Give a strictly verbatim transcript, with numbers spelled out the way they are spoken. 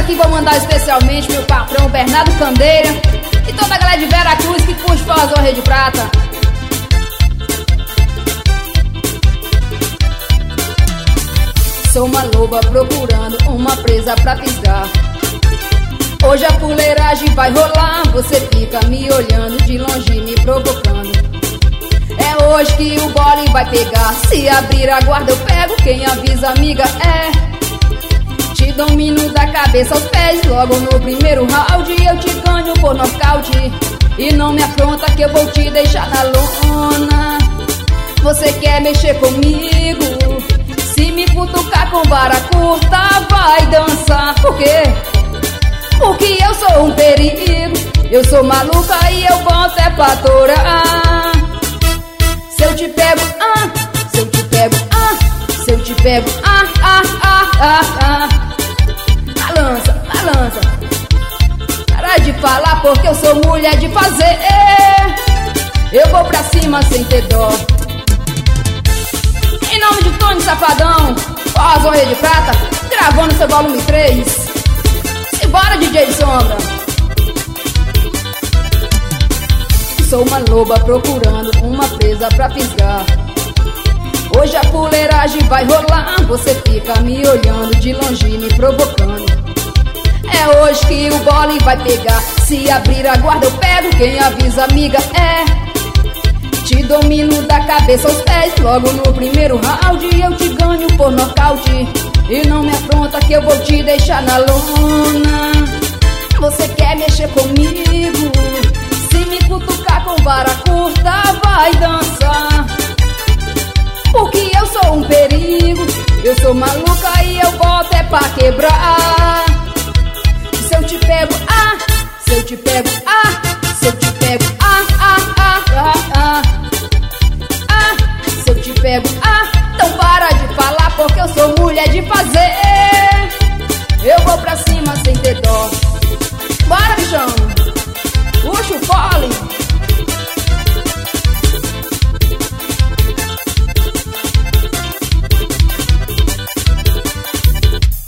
aqui vou mandar especialmente meu patrão Bernardo Candeira e toda a galera de Veracruz que curte forrozão Rei de Prata. Sou uma loba procurando uma presa pra pisar. Hoje a fuleiragem vai rolar, você fica me olhando de longe me provocando. É hoje que o bole vai pegar, se abrir a guarda eu pego, quem avisa amiga é. Te domino da cabeça aos pés, logo no primeiro round eu te ganho por nocaute. E não me afronta que eu vou te deixar na lona. Você quer mexer comigo? Se me cutucar com vara curta vai dançar. Por quê? Porque eu sou um perigo. Eu sou maluca e eu boto é pra torar. Se eu te pego, ah, se eu te pego, ah, se eu te pego, ah, ah, ah, ah, ah. Balança, balança. Para de falar porque eu sou mulher de fazer. Eu vou pra cima sem ter dó. Em nome de Tony Safadão, forrozão Rei de Prata, gravando seu volume três. Simbora D J Sombra. Sou uma loba procurando uma presa pra pisar. Hoje a fuleiragem vai rolar, você fica me olhando de longe me provocando. É hoje que o bole vai pegar, se abrir a guarda eu pego, quem avisa amiga é. Te domino da cabeça aos pés, logo no primeiro round eu te ganho por nocaute. E não me afronta que eu vou te deixar na lona. Você quer mexer comigo? Se me cutucar com vara curta vai dançar. Porque eu sou um perigo. Eu sou maluca e eu boto é pra quebrar.